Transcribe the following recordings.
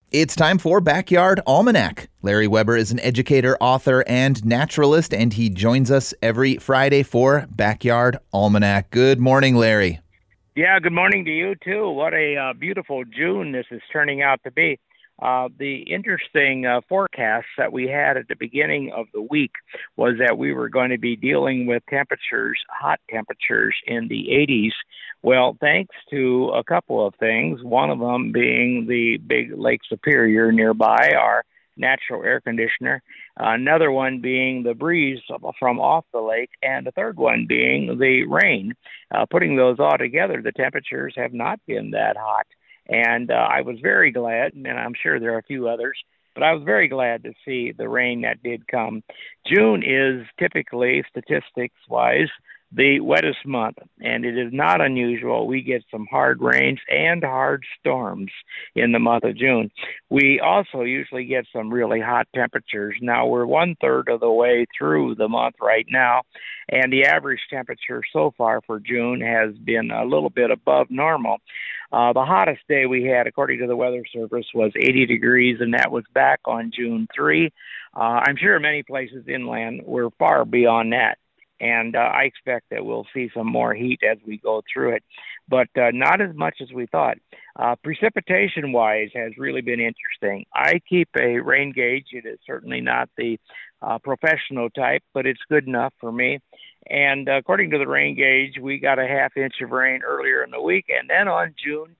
It's time for Backyard Almanac. Larry Weber is an educator, author, and naturalist, and he joins us every Friday for Backyard Almanac. Good morning, Larry. Yeah, good morning to you, too. What a beautiful June this is turning out to be. The interesting forecast that we had at the beginning of the week was that we were going to be dealing with hot temperatures in the 80s. Well, thanks to a couple of things, one of them being the big Lake Superior nearby, our natural air conditioner, another one being the breeze from off the lake, and the third one being the rain. Putting those all together, the temperatures have not been that hot. And I was very glad, and I'm sure there are a few others, but I was very glad to see the rain that did come. June is typically, statistics-wise, the wettest month, and it is not unusual. We get some hard rains and hard storms in the month of June. We also usually get some really hot temperatures. Now, we're 1/3 of the way through the month right now, and the average temperature so far for June has been a little bit above normal. The hottest day we had, according to the Weather Service, was 80 degrees, and that was back on June 3. I'm sure many places inland were far beyond that. And I expect that we'll see some more heat as we go through it, but not as much as we thought. Precipitation-wise has really been interesting. I keep a rain gauge. It is certainly not the professional type, but it's good enough for me. And according to the rain gauge, we got a half inch of rain earlier in the week, and then on June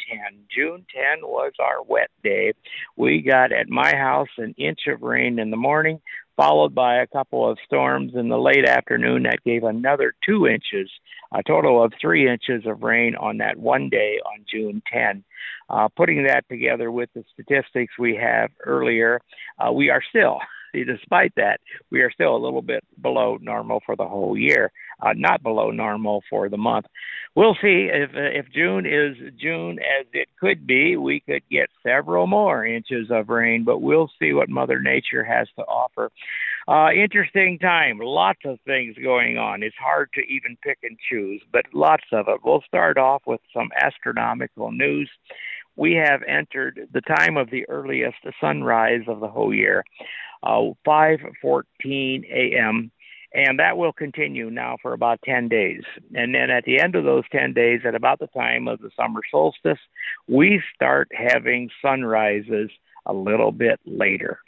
10 was our wet day. We got at my house an inch of rain in the morning, followed by a couple of storms in the late afternoon that gave another 2 inches, a total of 3 inches of rain on that one day on June 10. Putting that together with the statistics we have earlier, we are still, despite that, we are still a little bit below normal for the whole year, not below normal for the month. We'll see if June is June as it could be. We could get several more inches of rain, but we'll see what Mother Nature has to offer. Interesting time. Lots of things going on. It's hard to even pick and choose, but lots of it. We'll start off with some astronomical news. We have entered the time of the earliest sunrise of the whole year, 5:14 a.m., and that will continue now for about 10 days. And then at the end of those 10 days, at about the time of the summer solstice, we start having sunrises a little bit later.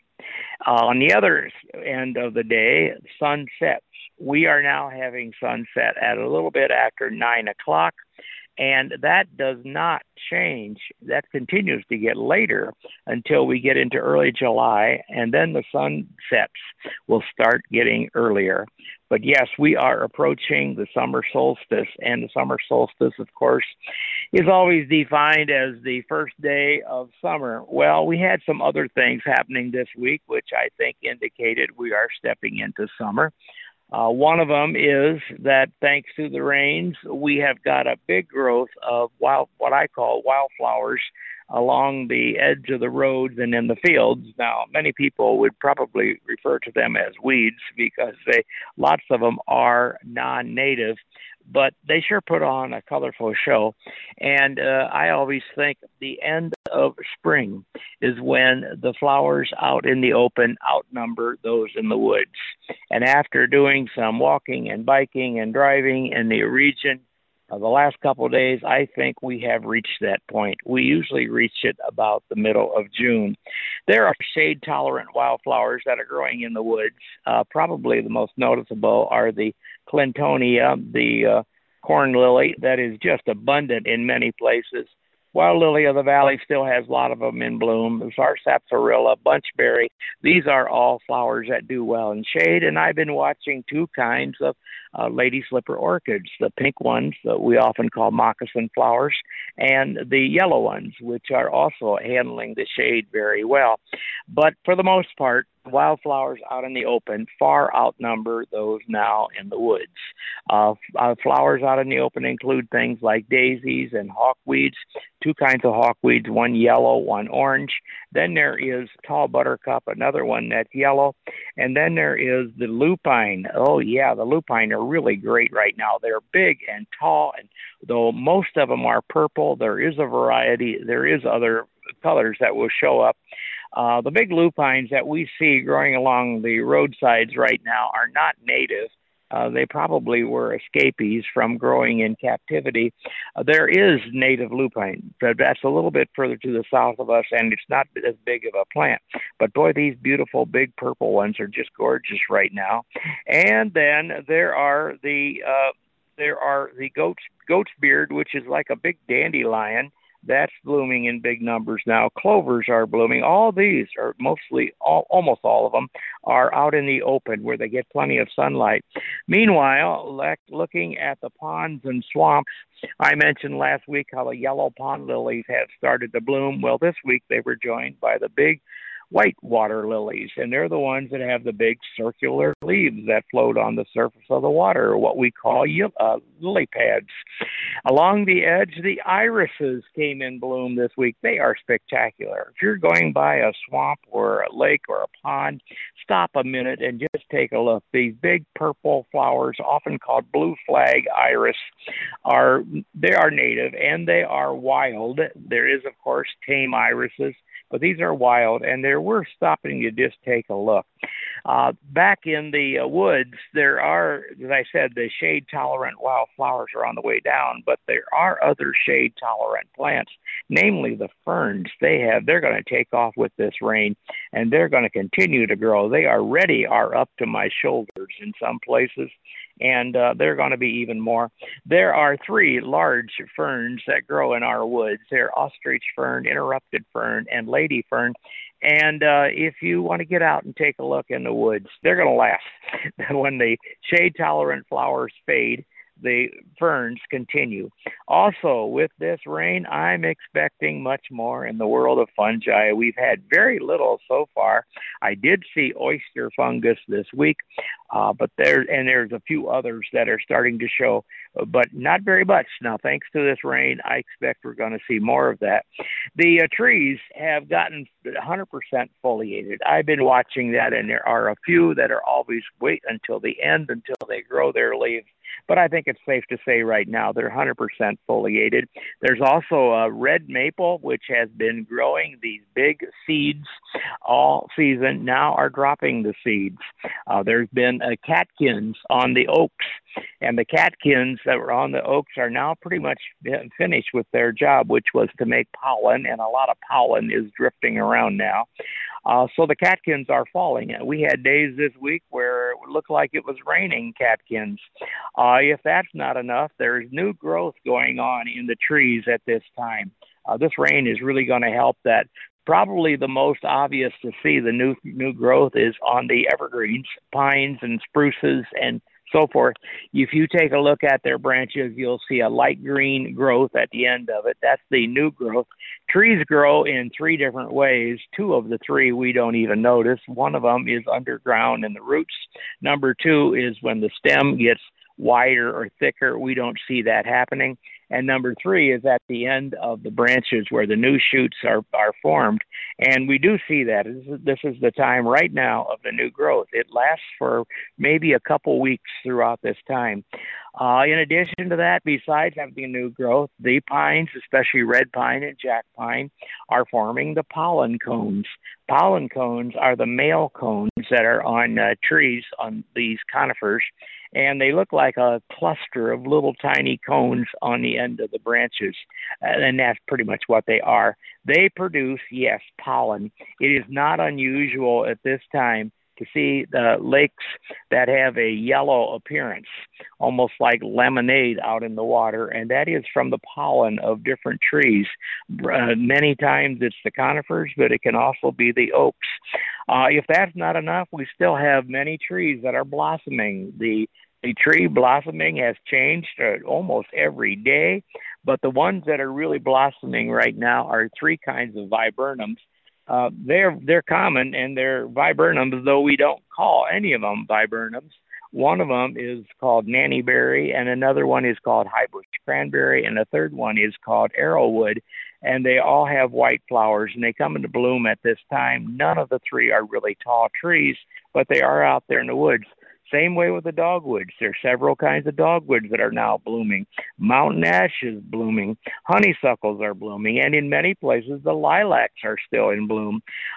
On the other end of the day, sunsets. We are now having sunset at a little bit after 9 o'clock. And that does not change. That continues to get later until we get into early July, and then the sunsets will start getting earlier. But yes, we are approaching the summer solstice, and the summer solstice, of course, is always defined as the first day of summer. Well, we had some other things happening this week, which I think indicated we are stepping into summer. One of them is that thanks to the rains, we have got a big growth of what I call wildflowers along the edge of the roads and in the fields. Now, many people would probably refer to them as weeds because lots of them are non-native, but they sure put on a colorful show. And I always think the end of spring is when the flowers out in the open outnumber those in the woods. And after doing some walking and biking and driving in the region, the last couple of days, I think we have reached that point. We usually reach it about the middle of June. There are shade-tolerant wildflowers that are growing in the woods. Probably the most noticeable are the Clintonia, the corn lily that is just abundant in many places. Wild lily of the valley still has a lot of them in bloom. The sarsaparilla, bunchberry, these are all flowers that do well in shade. And I've been watching two kinds of lady slipper orchids, the pink ones that we often call moccasin flowers, and the yellow ones, which are also handling the shade very well. But for the most part, wildflowers out in the open far outnumber those now in the woods. Flowers out in the open include things like daisies and hawkweeds, two kinds of hawkweeds, one yellow, one orange. Then there is tall buttercup, another one that's yellow. And then there is the lupine. Oh, yeah, the lupine are really great right now. They're big and tall, and though most of them are purple, there is a variety. There is other colors that will show up. The big lupines that we see growing along the roadsides right now are not native. They probably were escapees from growing in captivity. There is native lupine, but that's a little bit further to the south of us, and it's not as big of a plant. But boy, these beautiful big purple ones are just gorgeous right now. And then there are the goat's beard, which is like a big dandelion. That's blooming in big numbers now. Clovers are blooming. All these are almost all of them, are out in the open where they get plenty of sunlight. Meanwhile, looking at the ponds and swamps, I mentioned last week how the yellow pond lilies have started to bloom. Well, this week they were joined by the big white water lilies, and they're the ones that have the big circular leaves that float on the surface of the water, what we call lily pads. Along the edge, the irises came in bloom this week. They are spectacular. If you're going by a swamp or a lake or a pond, stop a minute and just take a look. These big purple flowers, often called blue flag iris, are native and they are wild. There is, of course, tame irises, but these are wild, and they're worth stopping to just take a look. Back in the woods, there are, as I said, the shade-tolerant wildflowers are on the way down, but there are other shade-tolerant plants, namely the ferns. They're going to take off with this rain, and they're going to continue to grow. They are up to my shoulders in some places, and they're going to be even more. There are three large ferns that grow in our woods. They're ostrich fern, interrupted fern, and lady fern. And if you want to get out and take a look in the woods, they're going to last. When the shade-tolerant flowers fade, the ferns continue. Also, with this rain, I'm expecting much more in the world of fungi. We've had very little so far. I did see oyster fungus this week, but there's a few others that are starting to show, but not very much. Now, thanks to this rain, I expect we're going to see more of that. The trees have gotten 100% foliated. I've been watching that, and there are a few that are always wait until the end until they grow their leaves. But I think it's safe to say right now they're 100% foliated. There's also a red maple, which has been growing these big seeds all season, now are dropping the seeds. There's been catkins on the oaks, and the catkins that were on the oaks are now pretty much finished with their job, which was to make pollen, and a lot of pollen is drifting around now. So the catkins are falling. We had days this week where it looked like it was raining catkins. If that's not enough, there's new growth going on in the trees at this time. This rain is really going to help that. Probably the most obvious to see the new growth is on the evergreens, pines and spruces and so forth. If you take a look at their branches, you'll see a light green growth at the end of it. That's the new growth. Trees grow in three different ways. Two of the three we don't even notice. One of them is underground in the roots. Number two is when the stem gets wider or thicker. We don't see that happening. And number three is at the end of the branches where the new shoots are formed. And we do see that. This is the time right now of the new growth. It lasts for maybe a couple weeks throughout this time. In addition to that, besides having new growth, the pines, especially red pine and jack pine, are forming the pollen cones. Pollen cones are the male cones that are on trees on these conifers, and they look like a cluster of little tiny cones on the end of the branches, and that's pretty much what they are. They produce, yes, pollen. It is not unusual at this time to see the lakes that have a yellow appearance, almost like lemonade out in the water, and that is from the pollen of different trees. Many times it's the conifers, but it can also be the oaks. If that's not enough, we still have many trees that are blossoming. The tree blossoming has changed almost every day, but the ones that are really blossoming right now are three kinds of viburnums. They're common, and they're viburnums, though we don't call any of them viburnums. One of them is called nannyberry, and another one is called highbush cranberry, and a third one is called arrowwood, and they all have white flowers, and they come into bloom at this time. None of the three are really tall trees, but they are out there in the woods. Same way with the dogwoods. There are several kinds of dogwoods that are now blooming. Mountain ash is blooming. Honeysuckles are blooming. And in many places, the lilacs are still in bloom.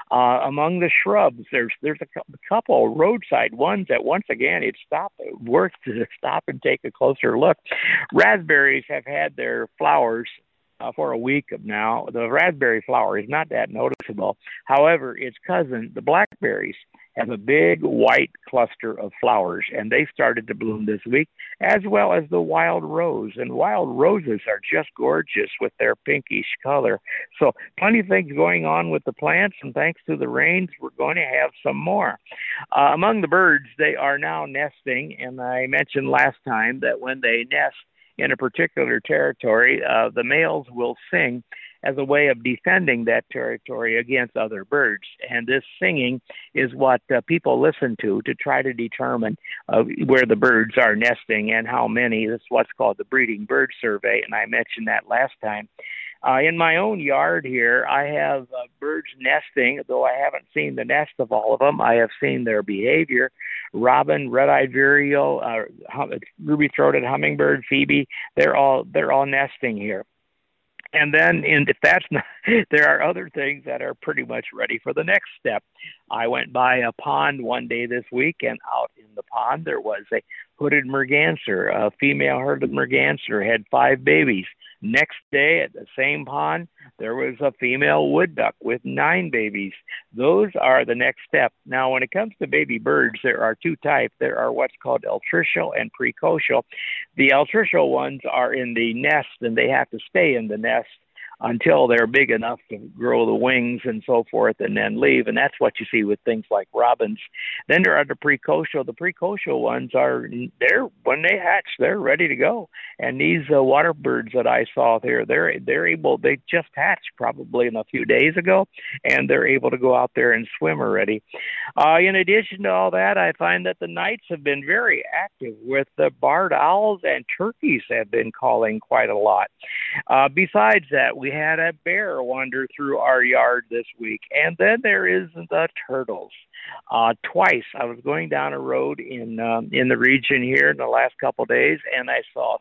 Among the shrubs, there's a couple roadside ones that, once again, it's worth to stop and take a closer look. Raspberries have had their flowers for a week now. The raspberry flower is not that noticeable. However, its cousin, the blackberries, have a big white cluster of flowers, and they started to bloom this week, as well as the wild rose. And wild roses are just gorgeous with their pinkish color. So plenty of things going on with the plants, and thanks to the rains, we're going to have some more. Among the birds, they are now nesting, and I mentioned last time that when they nest in a particular territory, the males will sing as a way of defending that territory against other birds. And this singing is what people listen to try to determine where the birds are nesting and how many. This is what's called the breeding bird survey, and I mentioned that last time. In my own yard here, I have birds nesting, though I haven't seen the nest of all of them. I have seen their behavior. Robin, red-eyed vireo, ruby-throated hummingbird, phoebe, they're all nesting here. And then, if that's not, there are other things that are pretty much ready for the next step. I went by a pond one day this week, and out in the pond there was a hooded merganser, a female hooded merganser, had 5 babies. Next day at the same pond, there was a female wood duck with 9 babies. Those are the next step. Now, when it comes to baby birds, there are 2 types. There are what's called altricial and precocial. The altricial ones are in the nest, and they have to stay in the nest until they're big enough to grow the wings and so forth and then leave. And that's what you see with things like robins. Then there are the precocial. The precocial ones when they hatch, they're ready to go. And these water birds that I saw there, they just hatched probably a few days ago, and they're able to go out there and swim already. In addition to all that, I find that the nights have been very active with the barred owls, and turkeys have been calling quite a lot. Besides that, we had a bear wander through our yard this week. And then there is the turtles. Twice I was going down a road in the region here in the last couple of days, and I saw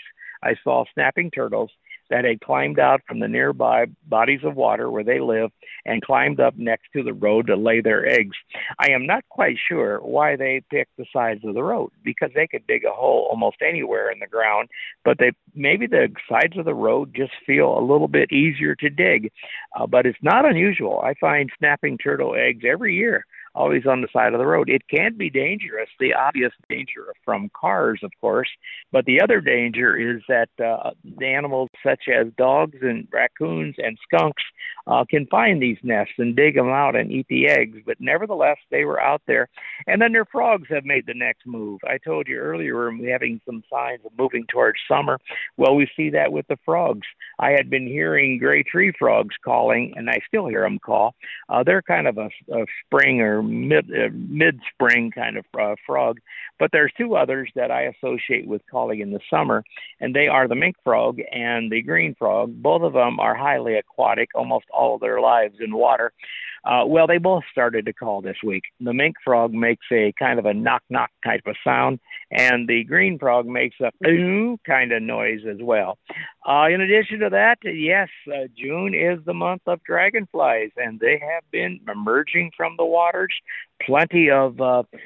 snapping turtles that had climbed out from the nearby bodies of water where they live and climbed up next to the road to lay their eggs. I am not quite sure why they picked the sides of the road, because they could dig a hole almost anywhere in the ground, but maybe the sides of the road just feel a little bit easier to dig. But it's not unusual. I find snapping turtle eggs every year, always on the side of the road. It can be dangerous, the obvious danger from cars, of course, but the other danger is that the animals such as dogs and raccoons and skunks can find these nests and dig them out and eat the eggs. But nevertheless, they were out there. And then their frogs have made the next move. I told you earlier we're having some signs of moving towards summer. Well, we see that with the frogs. I had been hearing gray tree frogs calling, and I still hear them call. They're kind of a spring or mid-spring kind of frog. But there's 2 others that I associate with calling in the summer, and they are the mink frog and the green frog. Both of them are highly aquatic, almost all of their lives in water. Well, they both started to call this week. The mink frog makes a kind of a knock-knock type of sound, and the green frog makes a kind of noise as well. In addition to that, yes, June is the month of dragonflies, and they have been emerging from the waters. Plenty of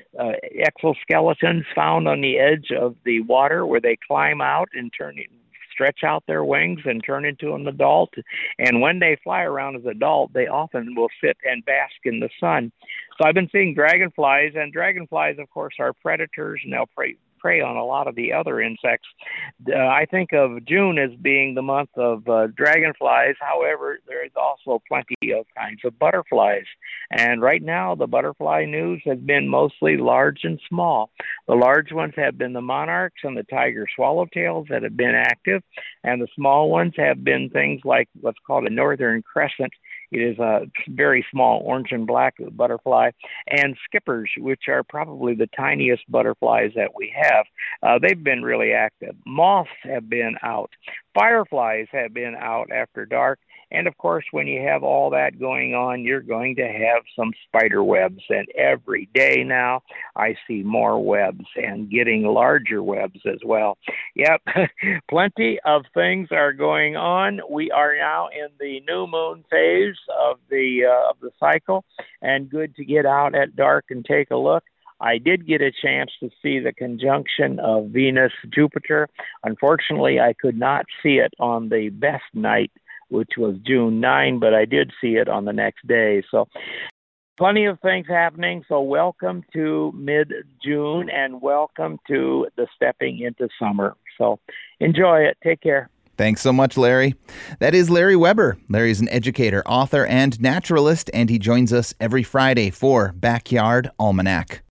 exoskeletons found on the edge of the water where they climb out and stretch out their wings and turn into an adult. And when they fly around as adult, they often will sit and bask in the sun. So I've been seeing dragonflies, and dragonflies, of course, are predators, and they'll prey on a lot of the other insects. I think of June as being the month of dragonflies. However, there is also plenty of kinds of butterflies. And right now, the butterfly news has been mostly large and small. The large ones have been the monarchs and the tiger swallowtails that have been active. And the small ones have been things like what's called a northern crescent. It is a very small orange and black butterfly, and skippers, which are probably the tiniest butterflies that we have. They've been really active. Moths have been out. Fireflies have been out after dark, And of course, when you have all that going on, you're going to have some spider webs. And every day now, I see more webs and getting larger webs as well. Yep, plenty of things are going on. We are now in the new moon phase of the cycle, and good to get out at dark and take a look. I did get a chance to see the conjunction of Venus-Jupiter. Unfortunately, I could not see it on the best night, which was June 9, but I did see it on the next day. So plenty of things happening. So welcome to mid-June and welcome to the stepping into summer. So enjoy it. Take care. Thanks so much, Larry. That is Larry Weber. Larry's an educator, author, and naturalist, and he joins us every Friday for Backyard Almanac.